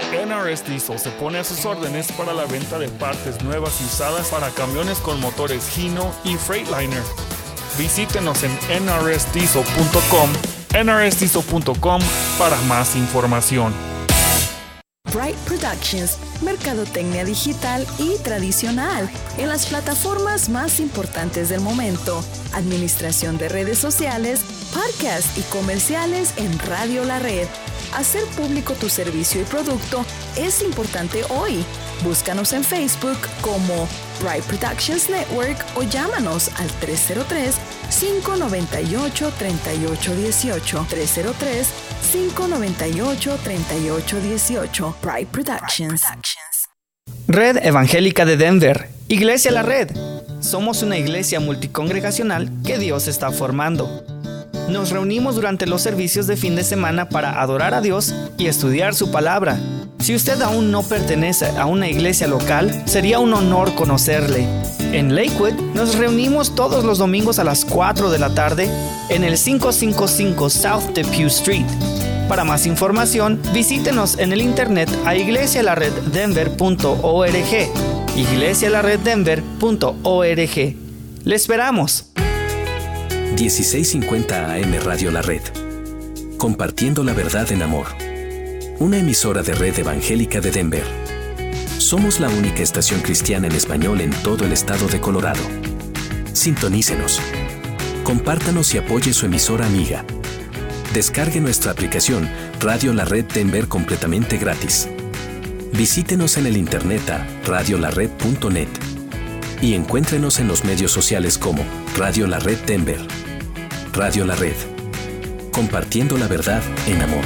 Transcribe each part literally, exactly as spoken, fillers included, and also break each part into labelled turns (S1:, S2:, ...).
S1: N R S Diesel se pone a sus órdenes para la venta de partes nuevas y usadas para camiones con motores Hino y Freightliner. Visítenos en N R S diesel punto com, N R S diesel punto com para más información.
S2: Bright Productions, mercadotecnia digital y tradicional en las plataformas más importantes del momento, administración de redes sociales, podcasts y comerciales en Radio La Red. Hacer público tu servicio y producto es importante hoy. Búscanos en Facebook como Bright Productions Network o llámanos al tres cero tres, cinco nueve ocho, tres ocho uno ocho, tres cero tres, cinco nueve ocho, tres ocho uno ocho. Bright Productions.
S3: Red Evangélica de Denver, Iglesia La Red. Somos una iglesia multicongregacional que Dios está formando. Nos reunimos durante los servicios de fin de semana para adorar a Dios y estudiar su palabra. Si usted aún no pertenece a una iglesia local, sería un honor conocerle. En Lakewood nos reunimos todos los domingos a las cuatro de la tarde en el quinientos cincuenta y cinco South Depew Street. Para más información, visítenos en el internet a iglesia la red denver punto org, iglesia la red denver punto org. ¡Le esperamos!
S4: dieciséis cincuenta A M Radio La Red. Compartiendo la verdad en amor. Una emisora de Red Evangélica de Denver. Somos la única estación cristiana en español en todo el estado de Colorado. Sintonícenos. Compártanos y apoye su emisora amiga. Descargue nuestra aplicación Radio La Red Denver completamente gratis. Visítenos en el internet a radio la red punto net y encuéntrenos en los medios sociales como Radio La Red Denver. Radio La Red. Compartiendo la verdad en amor.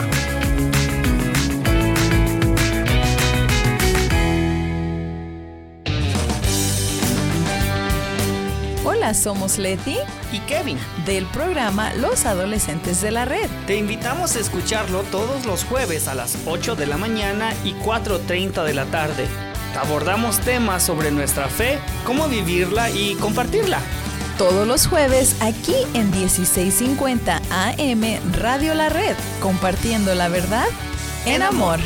S2: Hola, somos Leti
S3: y Kevin
S2: del programa Los Adolescentes de la Red.
S3: Te invitamos a escucharlo todos los jueves a las ocho de la mañana y cuatro treinta de la tarde. Abordamos temas sobre nuestra fe, cómo vivirla y compartirla.
S2: Todos los jueves aquí en dieciséis cincuenta A M Radio La Red, compartiendo la verdad en amor.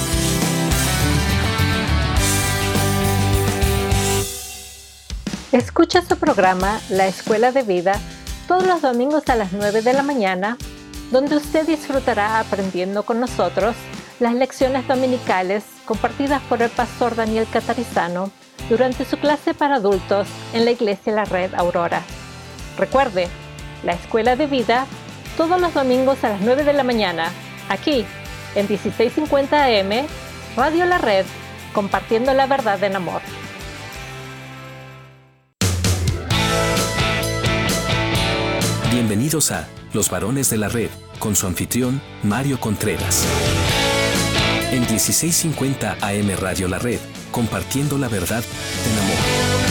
S5: Escucha su programa La Escuela de Vida todos los domingos a las nueve de la mañana, donde usted disfrutará aprendiendo con nosotros las lecciones dominicales compartidas por el pastor Daniel Catarizano durante su clase para adultos en la Iglesia La Red Aurora. Recuerde, La Escuela de Vida todos los domingos a las nueve de la mañana, aquí en dieciséis cincuenta A M, Radio La Red, compartiendo la verdad en amor.
S4: Bienvenidos a Los Varones de la Red, con su anfitrión, Mario Contreras. En dieciséis cincuenta A M Radio La Red, compartiendo la verdad en amor.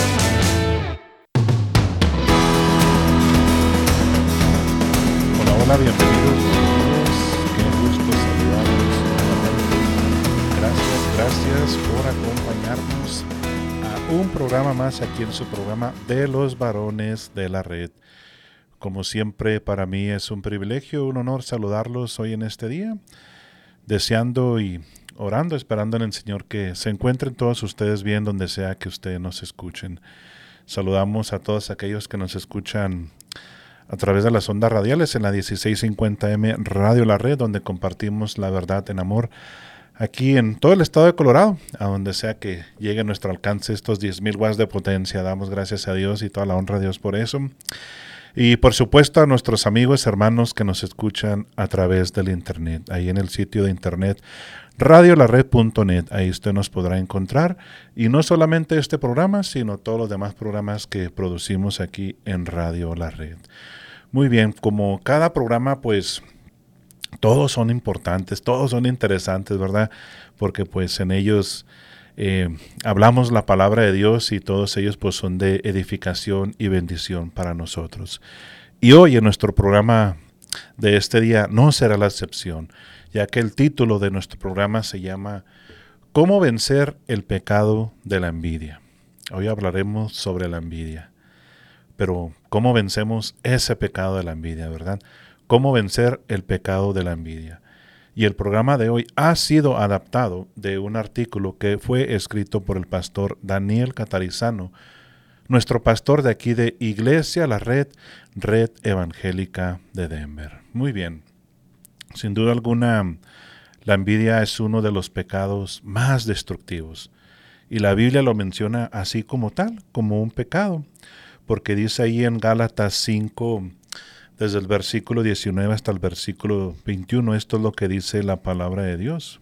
S6: Hola, hola, bienvenidos, bienvenidos. Qué gusto saludarlos nuevamente. Gracias, gracias por acompañarnos a un programa más aquí en su programa de Los Varones de la Red. Como siempre, para mí es un privilegio, un honor saludarlos hoy en este día, deseando y orando, esperando en el Señor que se encuentren todos ustedes bien donde sea que ustedes nos escuchen. Saludamos a todos aquellos que nos escuchan a través de las ondas radiales en la dieciséis cincuenta A M Radio La Red, donde compartimos la verdad en amor aquí en todo el estado de Colorado, a donde sea que llegue a nuestro alcance estos diez mil watts de potencia. Damos gracias a Dios y toda la honra a Dios por eso. Y por supuesto a nuestros amigos y hermanos que nos escuchan a través del internet, ahí en el sitio de internet radio la red punto net, ahí usted nos podrá encontrar, y no solamente este programa, sino todos los demás programas que producimos aquí en Radio La Red. Muy bien, como cada programa, pues todos son importantes, todos son interesantes, ¿verdad? Porque pues en ellos eh, hablamos la palabra de Dios y todos ellos pues son de edificación y bendición para nosotros. Y hoy en nuestro programa de este día no será la excepción, ya que el título de nuestro programa se llama ¿Cómo vencer el pecado de la envidia? Hoy hablaremos sobre la envidia, pero ¿cómo vencemos ese pecado de la envidia, verdad? ¿Cómo vencer el pecado de la envidia? Y el programa de hoy ha sido adaptado de un artículo que fue escrito por el pastor Daniel Catarizano, nuestro pastor de aquí de Iglesia La Red, Red Evangélica de Denver. Muy bien. Sin duda alguna, la envidia es uno de los pecados más destructivos. Y la Biblia lo menciona así como tal, como un pecado. Porque dice ahí en Gálatas cinco, desde el versículo diecinueve hasta el versículo veintiuno, esto es lo que dice la palabra de Dios.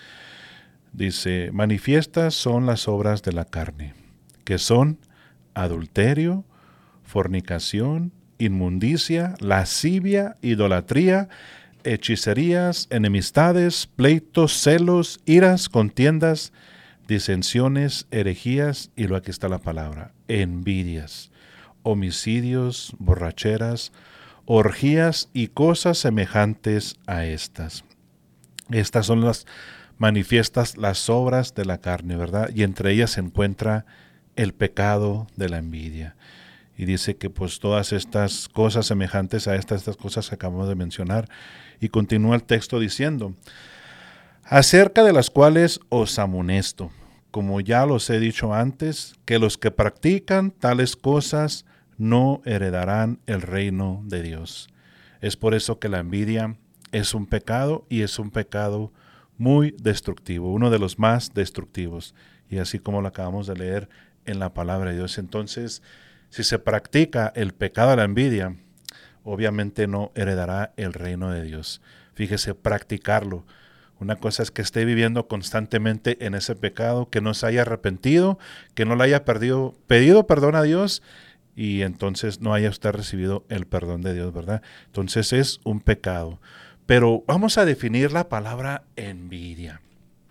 S6: Dice, manifiestas son las obras de la carne, que son adulterio, fornicación, inmundicia, lascivia, idolatría, hechicerías, enemistades, pleitos, celos, iras, contiendas, disensiones, herejías, y luego aquí está la palabra, envidias, homicidios, borracheras, orgías y cosas semejantes a estas. Estas son las manifiestas, las obras de la carne, ¿verdad? Y entre ellas se encuentra el pecado de la envidia. Y dice que pues todas estas cosas semejantes a estas, estas cosas que acabamos de mencionar. Y continúa el texto diciendo, acerca de las cuales os amonesto, como ya los he dicho antes, que los que practican tales cosas no heredarán el reino de Dios. Es por eso que la envidia es un pecado y es un pecado muy destructivo, uno de los más destructivos. Y así como lo acabamos de leer en la palabra de Dios. Entonces, si se practica el pecado de la envidia, obviamente no heredará el reino de Dios. Fíjese, practicarlo. Una cosa es que esté viviendo constantemente en ese pecado, que no se haya arrepentido, que no le haya perdido, pedido perdón a Dios, y entonces no haya usted recibido el perdón de Dios, ¿verdad? Entonces es un pecado. Pero vamos a definir la palabra envidia.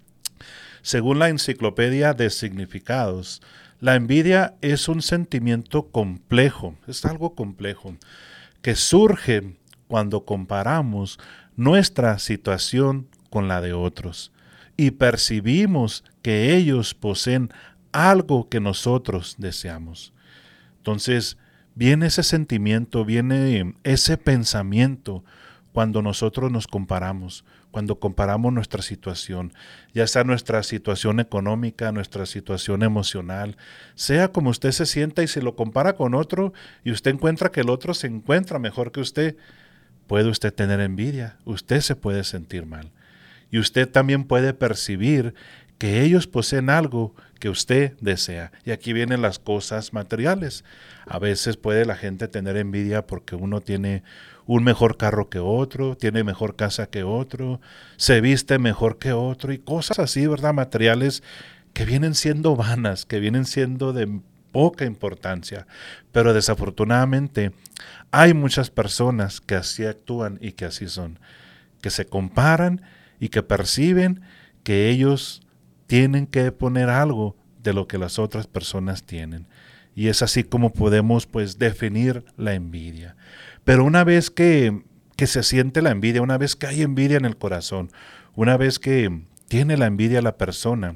S6: Según la Enciclopedia de Significados, la envidia es un sentimiento complejo, es algo complejo, que surge cuando comparamos nuestra situación con la de otros y percibimos que ellos poseen algo que nosotros deseamos. Entonces, viene ese sentimiento, viene ese pensamiento cuando nosotros nos comparamos, cuando comparamos nuestra situación, ya sea nuestra situación económica, nuestra situación emocional, sea como usted se sienta y si lo compara con otro y usted encuentra que el otro se encuentra mejor que usted, puede usted tener envidia, usted se puede sentir mal. Y usted también puede percibir que ellos poseen algo que usted desea. Y aquí vienen las cosas materiales. A veces puede la gente tener envidia porque uno tiene un mejor carro que otro, tiene mejor casa que otro, se viste mejor que otro y cosas así, ¿verdad? Materiales que vienen siendo vanas, que vienen siendo de poca importancia. Pero desafortunadamente hay muchas personas que así actúan y que así son, que se comparan y que perciben que ellos tienen que poner algo de lo que las otras personas tienen. Y es así como podemos pues definir la envidia. Pero una vez que, que se siente la envidia, una vez que hay envidia en el corazón, una vez que tiene la envidia la persona,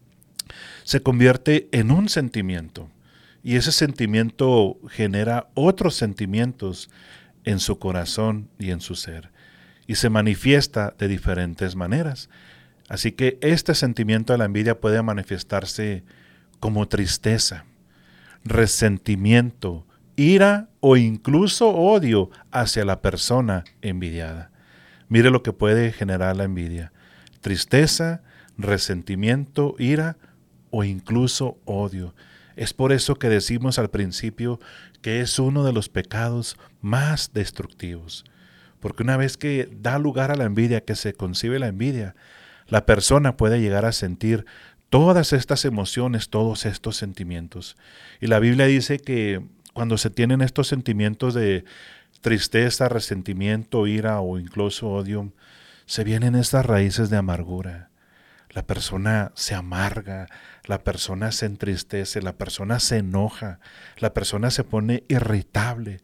S6: se convierte en un sentimiento. Y ese sentimiento genera otros sentimientos en su corazón y en su ser. Y se manifiesta de diferentes maneras. Así que este sentimiento de la envidia puede manifestarse como tristeza, resentimiento, ira o incluso odio hacia la persona envidiada. Mire lo que puede generar la envidia: tristeza, resentimiento, ira o incluso odio. Es por eso que decimos al principio que es uno de los pecados más destructivos. Porque una vez que da lugar a la envidia, que se concibe la envidia, la persona puede llegar a sentir todas estas emociones, todos estos sentimientos. Y la Biblia dice que cuando se tienen estos sentimientos de tristeza, resentimiento, ira o incluso odio, se vienen estas raíces de amargura. La persona se amarga, la persona se entristece, la persona se enoja, la persona se pone irritable,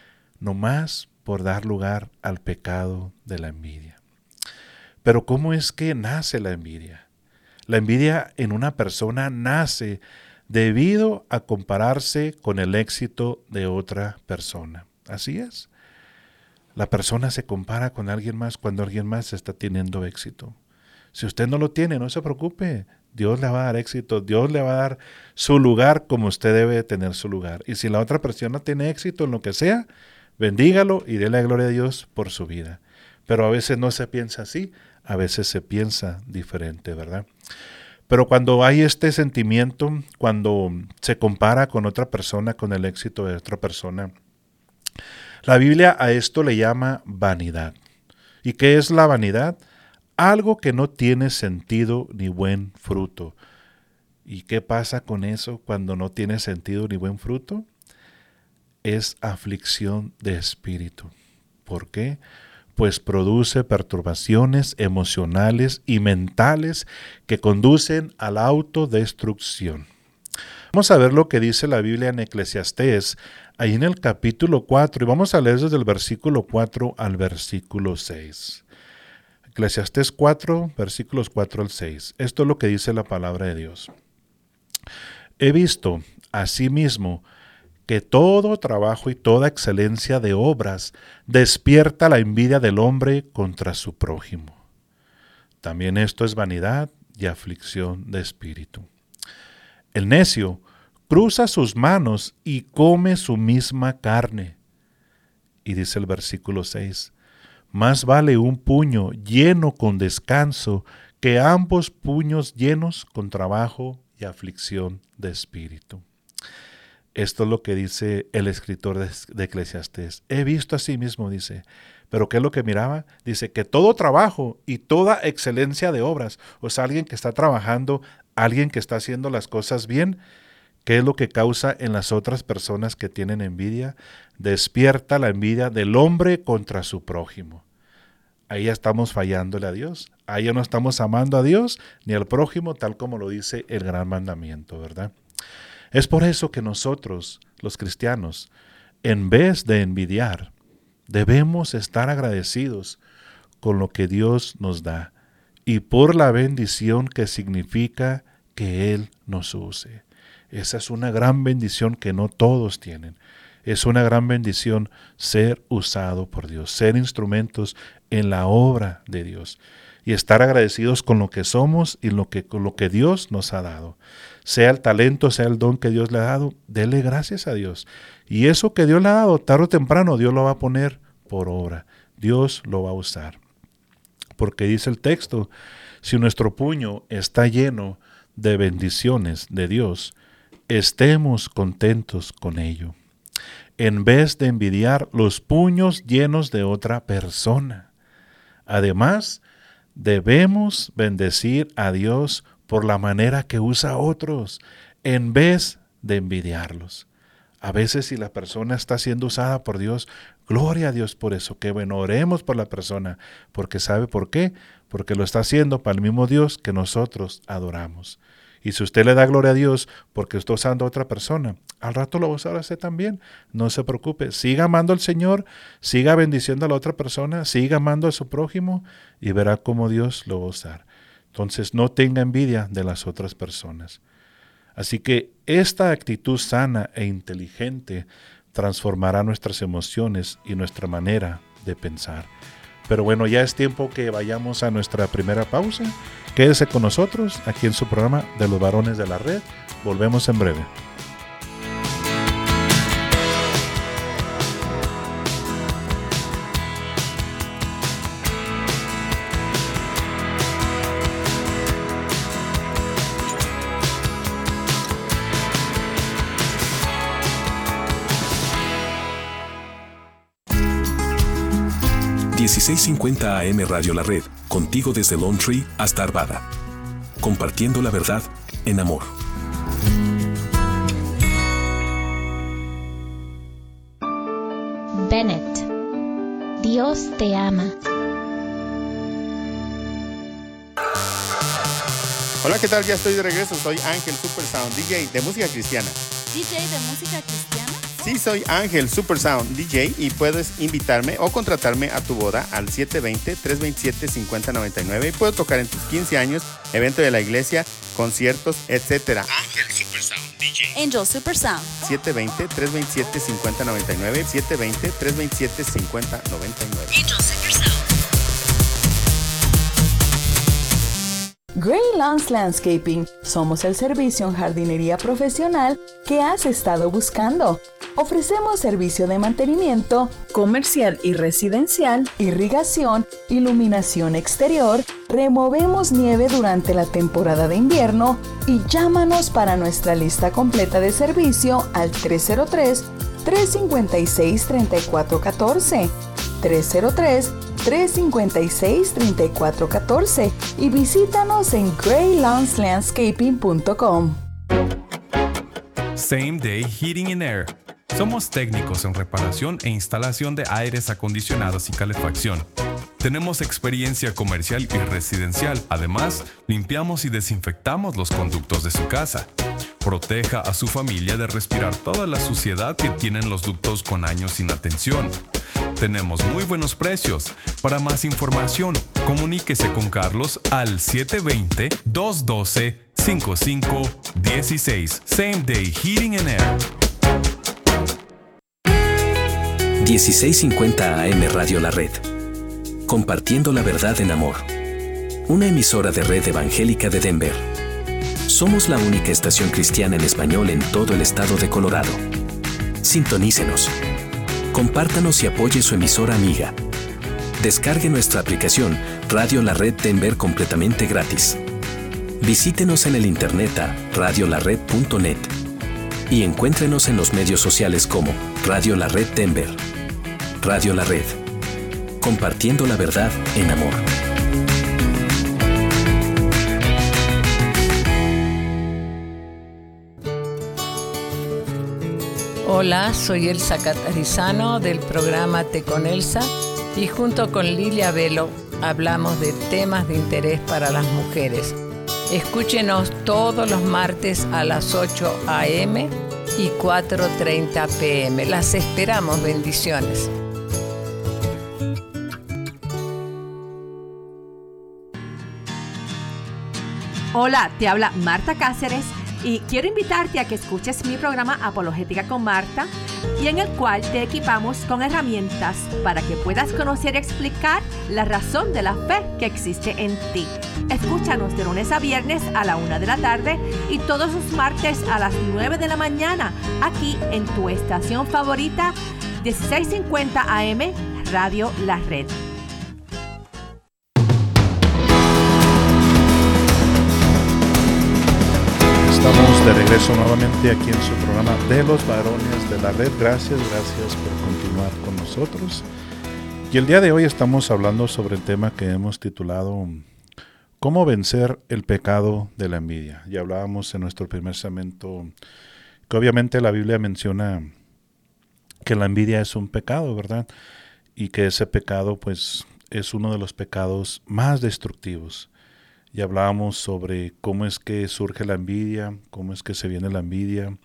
S6: nomás por dar lugar al pecado de la envidia. Pero ¿cómo es que nace la envidia? La envidia en una persona nace debido a compararse con el éxito de otra persona. Así es. La persona se compara con alguien más cuando alguien más está teniendo éxito. Si usted no lo tiene, no se preocupe. Dios le va a dar éxito. Dios le va a dar su lugar como usted debe tener su lugar. Y si la otra persona tiene éxito en lo que sea, bendígalo y déle la gloria a Dios por su vida. Pero a veces no se piensa así, a veces se piensa diferente, ¿verdad? Pero cuando hay este sentimiento, cuando se compara con otra persona, con el éxito de otra persona, la Biblia a esto le llama vanidad. ¿Y qué es la vanidad? Algo que no tiene sentido ni buen fruto. ¿Y qué pasa con eso cuando no tiene sentido ni buen fruto? Es aflicción de espíritu. ¿Por qué? Pues produce perturbaciones emocionales y mentales que conducen a la autodestrucción. Vamos a ver lo que dice la Biblia en Eclesiastés, ahí en el capítulo cuatro, y vamos a leer desde el versículo cuatro al versículo seis. Eclesiastés cuatro, versículos cuatro al seis. Esto es lo que dice la palabra de Dios. He visto, asimismo, que todo trabajo y toda excelencia de obras despierta la envidia del hombre contra su prójimo. También esto es vanidad y aflicción de espíritu. El necio cruza sus manos y come su misma carne. Y dice el versículo seis, más vale un puño lleno con descanso que ambos puños llenos con trabajo y aflicción de espíritu. Esto es lo que dice el escritor de, de Eclesiastés. He visto así mismo, dice. ¿Pero qué es lo que miraba? Dice que todo trabajo y toda excelencia de obras, o sea, alguien que está trabajando, alguien que está haciendo las cosas bien, ¿qué es lo que causa en las otras personas que tienen envidia? Despierta la envidia del hombre contra su prójimo. Ahí ya estamos fallándole a Dios. Ahí ya no estamos amando a Dios ni al prójimo, tal como lo dice el gran mandamiento, ¿verdad? Es por eso que nosotros, los cristianos, en vez de envidiar, debemos estar agradecidos con lo que Dios nos da y por la bendición que significa que Él nos use. Esa es una gran bendición que no todos tienen. Es una gran bendición ser usado por Dios, ser instrumentos en la obra de Dios y estar agradecidos con lo que somos y lo que, con lo que Dios nos ha dado. Sea el talento, sea el don que Dios le ha dado, dele gracias a Dios. Y eso que Dios le ha dado, tarde o temprano, Dios lo va a poner por obra. Dios lo va a usar. Porque dice el texto, si nuestro puño está lleno de bendiciones de Dios, estemos contentos con ello, en vez de envidiar los puños llenos de otra persona. Además, debemos bendecir a Dios por la manera que usa a otros, en vez de envidiarlos. A veces si la persona está siendo usada por Dios, gloria a Dios por eso, que bueno, oremos por la persona, porque ¿sabe por qué? Porque lo está haciendo para el mismo Dios que nosotros adoramos. Y si usted le da gloria a Dios porque está usando a otra persona, al rato lo va a usar a usted también. No se preocupe, siga amando al Señor, siga bendiciendo a la otra persona, siga amando a su prójimo y verá cómo Dios lo va a usar. Entonces no tenga envidia de las otras personas. Así que esta actitud sana e inteligente transformará nuestras emociones y nuestra manera de pensar. Pero bueno, ya es tiempo que vayamos a nuestra primera pausa. Quédese con nosotros aquí en su programa de los varones de la red. Volvemos en breve.
S4: dieciséis cincuenta A M Radio La Red, contigo desde Lone Tree hasta Arvada. Compartiendo la verdad en amor.
S7: Bennett, Dios te ama.
S8: Hola, ¿qué tal? Ya estoy de regreso. Soy Ángel Super Sound, D J de música cristiana.
S9: ¿D J de música cristiana?
S8: Sí, soy Ángel Super Sound, D J, y puedes invitarme o contratarme a tu boda al siete dos cero, tres dos siete, cinco cero nueve nueve. Y puedo tocar en tus quince años, evento de la iglesia, conciertos, etcétera. Ángel Super Sound, D
S9: Angel Super Sound.
S8: siete dos cero, tres dos siete, cinco cero nueve nueve. siete dos cero, tres dos siete, cinco cero nueve nueve.
S9: Angel Super Sound.
S2: Gray Lawns Landscaping. Somos el servicio en jardinería profesional que has estado buscando. Ofrecemos servicio de mantenimiento, comercial y residencial, irrigación, iluminación exterior, removemos nieve durante la temporada de invierno y llámanos para nuestra lista completa de servicio al tres cero tres, tres cinco seis, tres cuatro uno cuatro, tres cero tres, tres cinco seis, tres cuatro uno cuatro y visítanos en gray lawns landscaping punto com.
S10: Same Day Heating and Air. Somos técnicos en reparación e instalación de aires acondicionados y calefacción. Tenemos experiencia comercial y residencial. Además, limpiamos y desinfectamos los conductos de su casa. Proteja a su familia de respirar toda la suciedad que tienen los ductos con años sin atención. Tenemos muy buenos precios. Para más información, comuníquese con Carlos al siete dos cero, dos uno dos, cinco cinco uno seis. Same Day Heating and Air.
S4: dieciséis cincuenta A M Radio La Red. Compartiendo la verdad en amor. Una emisora de Red Evangélica de Denver. Somos la única estación cristiana en español en todo el estado de Colorado. Sintonícenos. Compártanos y apoye su emisora amiga. Descargue nuestra aplicación Radio La Red Denver completamente gratis. Visítenos en el internet a radio la red punto net y encuéntrenos en los medios sociales como Radio La Red Denver. Radio La Red. Compartiendo la verdad en amor.
S11: Hola, soy Elsa Catarizano del programa Te con Elsa y junto con Lilia Velo hablamos de temas de interés para las mujeres. Escúchenos todos los martes a las ocho a eme y cuatro treinta pe eme. Las esperamos, bendiciones.
S12: Hola, te habla Marta Cáceres y quiero invitarte a que escuches mi programa Apologética con Marta y en el cual te equipamos con herramientas para que puedas conocer y explicar la razón de la fe que existe en ti. Escúchanos de lunes a viernes a la una de la tarde y todos los martes a las nueve de la mañana aquí en tu estación favorita dieciséis cincuenta A M Radio La Red.
S6: Estamos de regreso nuevamente aquí en su programa de los varones de la red. Gracias, gracias por continuar con nosotros. Y el día de hoy estamos hablando sobre el tema que hemos titulado ¿Cómo vencer el pecado de la envidia? Ya hablábamos en nuestro primer segmento que obviamente la Biblia menciona que la envidia es un pecado, ¿verdad? Y que ese pecado pues es uno de los pecados más destructivos. Y hablábamos sobre cómo es que surge la envidia, cómo es que se viene la envidia.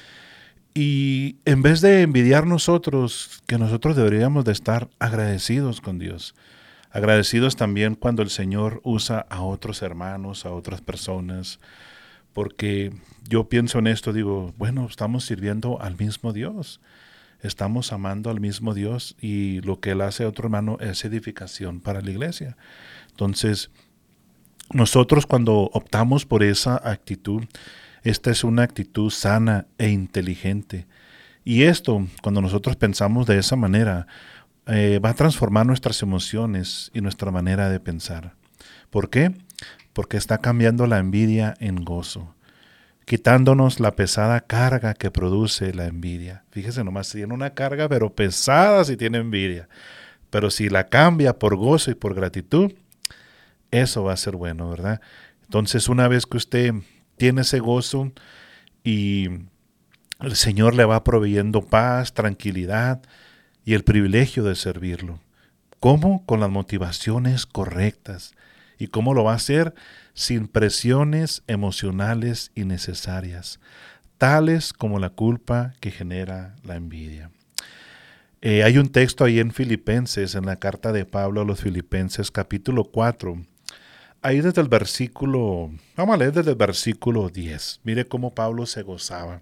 S6: Y en vez de envidiar nosotros, que nosotros deberíamos de estar agradecidos con Dios. Agradecidos también cuando el Señor usa a otros hermanos, a otras personas. Porque yo pienso en esto, digo, bueno, estamos sirviendo al mismo Dios. Estamos amando al mismo Dios y lo que Él hace a otro hermano es edificación para la iglesia. Entonces, nosotros cuando optamos por esa actitud, esta es una actitud sana e inteligente. Y esto, cuando nosotros pensamos de esa manera, eh, va a transformar nuestras emociones y nuestra manera de pensar. ¿Por qué? Porque está cambiando la envidia en gozo, quitándonos la pesada carga que produce la envidia. Fíjese nomás, tiene una carga pero pesada si tiene envidia. Pero si la cambia por gozo y por gratitud, eso va a ser bueno, ¿verdad? Entonces, una vez que usted tiene ese gozo y el Señor le va proveyendo paz, tranquilidad y el privilegio de servirlo. ¿Cómo? Con las motivaciones correctas. ¿Y cómo lo va a hacer? Sin presiones emocionales innecesarias, tales como la culpa que genera la envidia. Eh, hay un texto ahí en Filipenses, en la carta de Pablo a los Filipenses, capítulo cuatro, ahí desde el versículo, vamos a leer desde el versículo diez. Mire cómo Pablo se gozaba.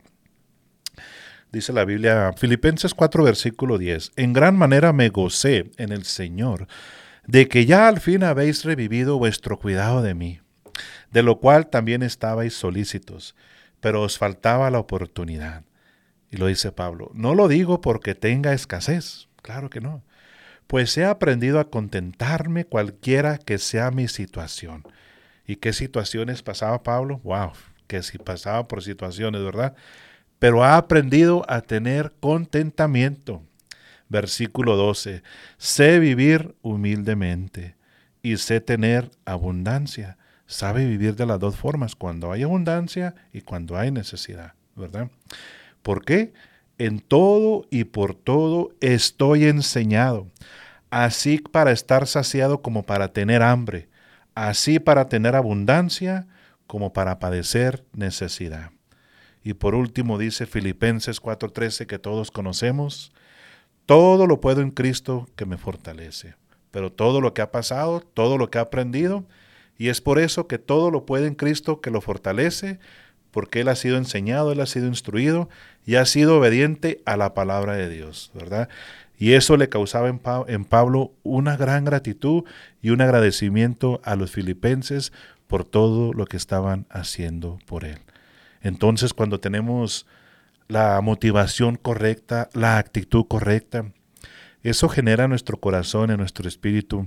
S6: Dice la Biblia, Filipenses cuatro, versículo diez. En gran manera me gocé en el Señor, de que ya al fin habéis revivido vuestro cuidado de mí, de lo cual también estabais solícitos, pero os faltaba la oportunidad. Y lo dice Pablo, no lo digo porque tenga escasez, claro que no, pues he aprendido a contentarme cualquiera que sea mi situación. ¿Y qué situaciones pasaba Pablo? Wow, que si pasaba por situaciones, ¿verdad? Pero ha aprendido a tener contentamiento. Versículo doce, sé vivir humildemente y sé tener abundancia. Sabe vivir de las dos formas, cuando hay abundancia y cuando hay necesidad, ¿verdad? ¿Por qué? En todo y por todo estoy enseñado, así para estar saciado como para tener hambre, así para tener abundancia como para padecer necesidad. Y por último dice Filipenses cuatro trece, que todos conocemos, todo lo puedo en Cristo que me fortalece. Pero todo lo que ha pasado, todo lo que ha aprendido, y es por eso que todo lo puede en Cristo que lo fortalece, porque Él ha sido enseñado, Él ha sido instruido y ha sido obediente a la palabra de Dios, ¿verdad? Y eso le causaba en, pa- en Pablo una gran gratitud y un agradecimiento a los filipenses por todo lo que estaban haciendo por Él. Entonces, cuando tenemos la motivación correcta, la actitud correcta, eso genera en nuestro corazón, en nuestro espíritu,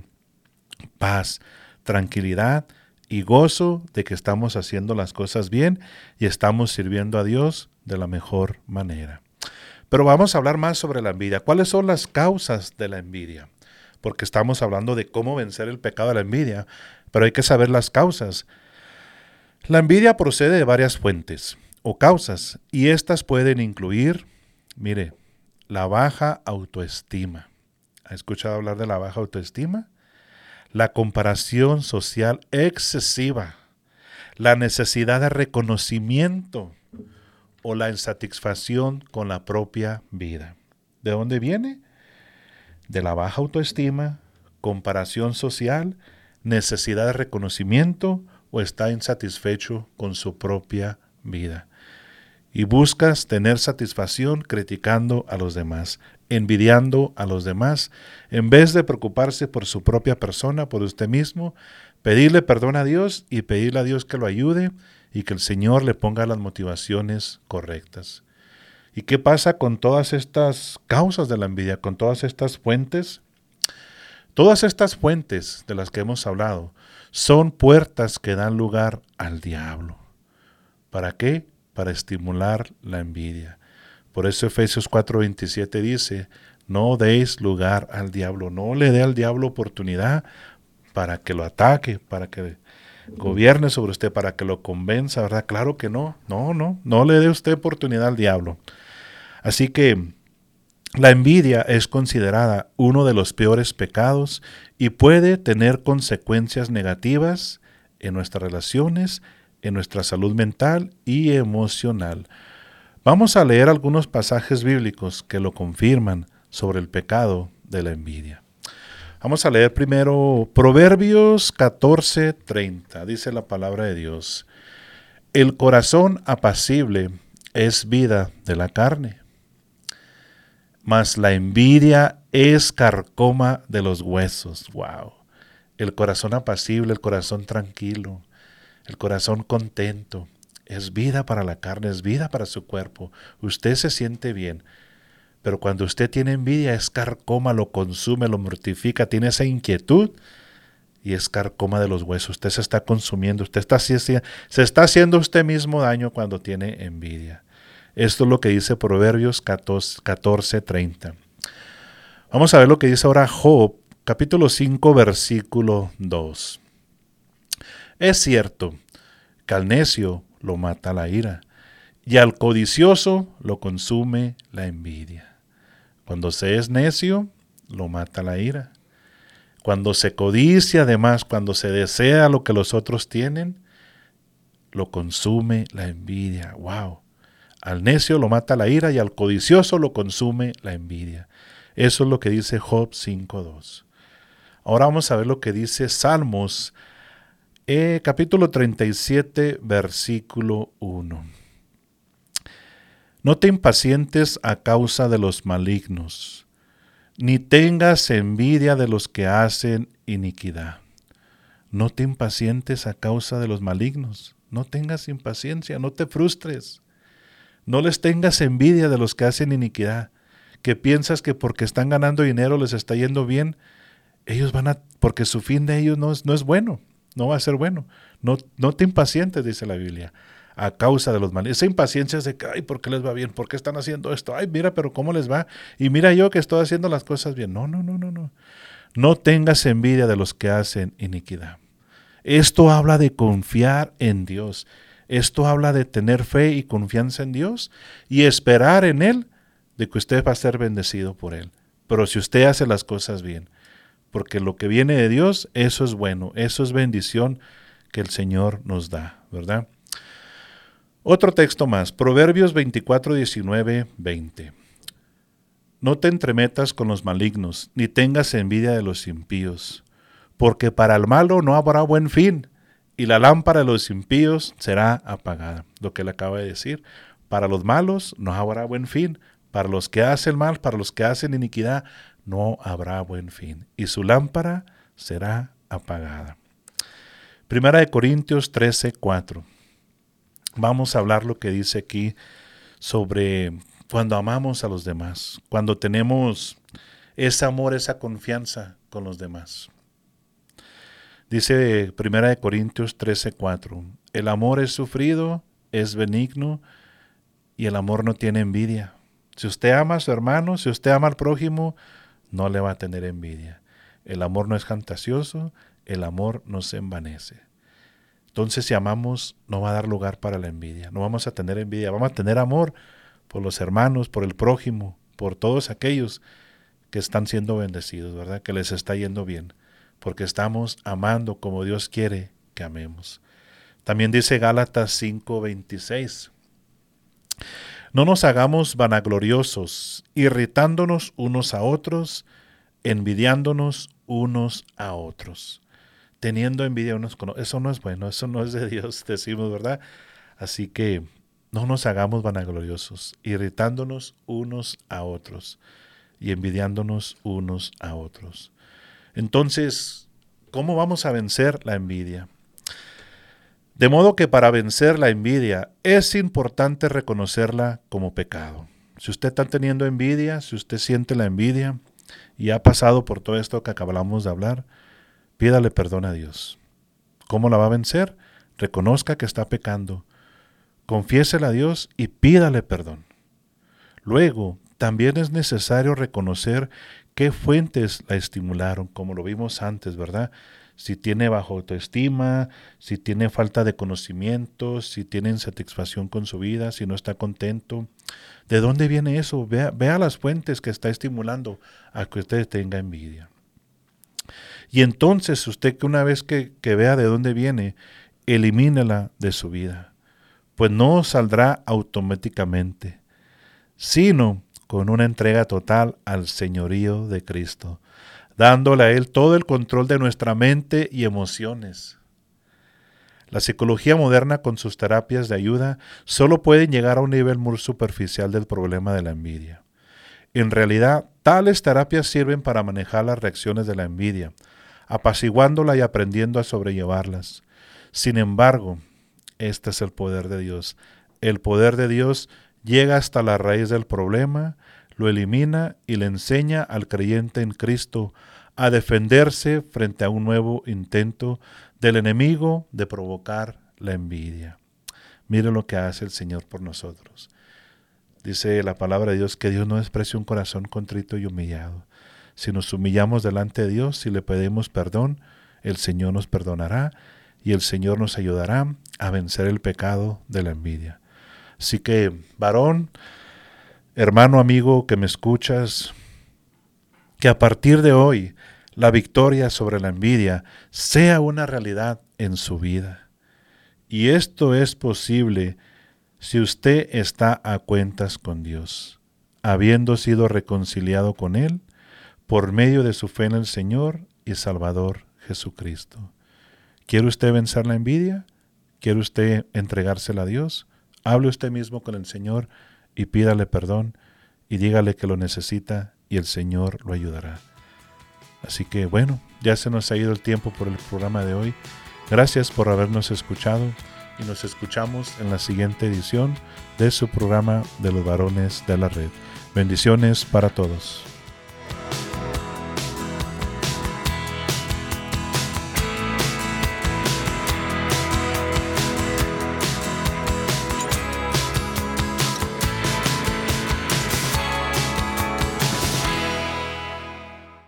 S6: paz, tranquilidad y gozo de que estamos haciendo las cosas bien y estamos sirviendo a Dios de la mejor manera. Pero vamos a hablar más sobre la envidia. ¿Cuáles son las causas de la envidia? Porque estamos hablando de cómo vencer el pecado de la envidia, pero hay que saber las causas. La envidia procede de varias fuentes o causas, y estas pueden incluir, mire, la baja autoestima. ¿Ha escuchado hablar de la baja autoestima? La comparación social excesiva, la necesidad de reconocimiento o la insatisfacción con la propia vida. ¿De dónde viene? De la baja autoestima, comparación social, necesidad de reconocimiento o está insatisfecho con su propia vida. Y buscas tener satisfacción criticando a los demás, envidiando a los demás, en vez de preocuparse por su propia persona, por usted mismo, pedirle perdón a Dios y pedirle a Dios que lo ayude y que el Señor le ponga las motivaciones correctas. ¿Y qué pasa con todas estas causas de la envidia, con todas estas fuentes? Todas estas fuentes de las que hemos hablado son puertas que dan lugar al diablo. ¿Para qué? Para estimular la envidia. Por eso Efesios cuatro veintisiete dice, no deis lugar al diablo, no le dé al diablo oportunidad para que lo ataque, para que gobierne sobre usted, para que lo convenza, ¿verdad? Claro que no, no, no, no le dé usted oportunidad al diablo. Así que la envidia es considerada uno de los peores pecados y puede tener consecuencias negativas en nuestras relaciones, en nuestra salud mental y emocional. Vamos a leer algunos pasajes bíblicos que lo confirman sobre el pecado de la envidia. Vamos a leer primero Proverbios catorce treinta. Dice la palabra de Dios: el corazón apacible es vida de la carne, mas la envidia es carcoma de los huesos. Wow. El corazón apacible, el corazón tranquilo, el corazón contento, es vida para la carne, es vida para su cuerpo. Usted se siente bien, pero cuando usted tiene envidia es carcoma, lo consume, lo mortifica, tiene esa inquietud y es carcoma de los huesos. Usted se está consumiendo, usted está, se está haciendo usted mismo daño cuando tiene envidia. Esto es lo que dice Proverbios catorce treinta. Vamos a ver lo que dice ahora Job, capítulo cinco, versículo dos. Es cierto que al necio lo mata la ira, y al codicioso lo consume la envidia. Cuando se es necio, lo mata la ira. Cuando se codicia, además, cuando se desea lo que los otros tienen, lo consume la envidia. ¡Wow! Al necio lo mata la ira y al codicioso lo consume la envidia. Eso es lo que dice Job cinco dos. Ahora vamos a ver lo que dice Salmos, Eh, capítulo treinta y siete, versículo uno. No te impacientes a causa de los malignos, ni tengas envidia de los que hacen iniquidad. No te impacientes a causa de los malignos. No tengas impaciencia, no te frustres. No les tengas envidia de los que hacen iniquidad, que piensas que porque están ganando dinero les está yendo bien. Ellos van a, porque su fin de ellos no es, no es bueno, no va a ser bueno. No, no te impacientes, dice la Biblia, a causa de los malignos. Esa impaciencia es de que, ay, ¿por qué les va bien? ¿Por qué están haciendo esto? Ay, mira, pero ¿cómo les va? Y mira yo que estoy haciendo las cosas bien. No, no, no, no, no. No tengas envidia de los que hacen iniquidad. Esto habla de confiar en Dios. Esto habla de tener fe y confianza en Dios y esperar en Él de que usted va a ser bendecido por Él. Pero si usted hace las cosas bien, porque lo que viene de Dios, eso es bueno, eso es bendición que el Señor nos da, ¿verdad? Otro texto más, Proverbios veinticuatro, diecinueve, veinte. No te entremetas con los malignos, ni tengas envidia de los impíos, porque para el malo no habrá buen fin, y la lámpara de los impíos será apagada. Lo que le acaba de decir, para los malos no habrá buen fin, para los que hacen mal, para los que hacen iniquidad, no habrá buen fin, y su lámpara será apagada. Primera de Corintios trece, cuatro. Vamos a hablar lo que dice aquí sobre cuando amamos a los demás, cuando tenemos ese amor, esa confianza con los demás. Dice Primera de Corintios trece, cuatro. El amor es sufrido, es benigno, y el amor no tiene envidia. Si usted ama a su hermano, si usted ama al prójimo, no le va a tener envidia. El amor no es fantasioso, el amor no se envanece. Entonces, si amamos, no va a dar lugar para la envidia. No vamos a tener envidia, vamos a tener amor por los hermanos, por el prójimo, por todos aquellos que están siendo bendecidos, ¿verdad? Que les está yendo bien, porque estamos amando como Dios quiere que amemos. También dice Gálatas cinco, veintiséis. No nos hagamos vanagloriosos, irritándonos unos a otros, envidiándonos unos a otros. Teniendo envidia unos con otros. Eso no es bueno, eso no es de Dios, decimos, ¿verdad? Así que no nos hagamos vanagloriosos, irritándonos unos a otros y envidiándonos unos a otros. Entonces, ¿cómo vamos a vencer la envidia? De modo que para vencer la envidia es importante reconocerla como pecado. Si usted está teniendo envidia, si usted siente la envidia y ha pasado por todo esto que acabamos de hablar, pídale perdón a Dios. ¿Cómo la va a vencer? Reconozca que está pecando, confiésela a Dios y pídale perdón. Luego, también es necesario reconocer qué fuentes la estimularon, como lo vimos antes, ¿verdad? Si tiene baja autoestima, si tiene falta de conocimiento, si tiene insatisfacción con su vida, si no está contento. ¿De dónde viene eso? Vea, vea las fuentes que está estimulando a que usted tenga envidia. Y entonces usted que una vez que, que vea de dónde viene, elimínela de su vida, pues no saldrá automáticamente, sino con una entrega total al señorío de Cristo, dándole a Él todo el control de nuestra mente y emociones. La psicología moderna con sus terapias de ayuda solo pueden llegar a un nivel muy superficial del problema de la envidia. En realidad, tales terapias sirven para manejar las reacciones de la envidia, apaciguándola y aprendiendo a sobrellevarlas. Sin embargo, este es el poder de Dios. El poder de Dios llega hasta la raíz del problema, lo elimina y le enseña al creyente en Cristo a defenderse frente a un nuevo intento del enemigo de provocar la envidia. Mire lo que hace el Señor por nosotros. Dice la palabra de Dios que Dios no desprecia un corazón contrito y humillado. Si nos humillamos delante de Dios, si le pedimos perdón, el Señor nos perdonará y el Señor nos ayudará a vencer el pecado de la envidia. Así que, varón, hermano, amigo que me escuchas, que a partir de hoy la victoria sobre la envidia sea una realidad en su vida. Y esto es posible si usted está a cuentas con Dios, habiendo sido reconciliado con Él por medio de su fe en el Señor y Salvador Jesucristo. ¿Quiere usted vencer la envidia? ¿Quiere usted entregársela a Dios? Hable usted mismo con el Señor y pídale perdón y dígale que lo necesita y el Señor lo ayudará. Así que bueno, ya se nos ha ido el tiempo por el programa de hoy. Gracias por habernos escuchado y nos escuchamos en la siguiente edición de su programa de los varones de la red. Bendiciones para todos.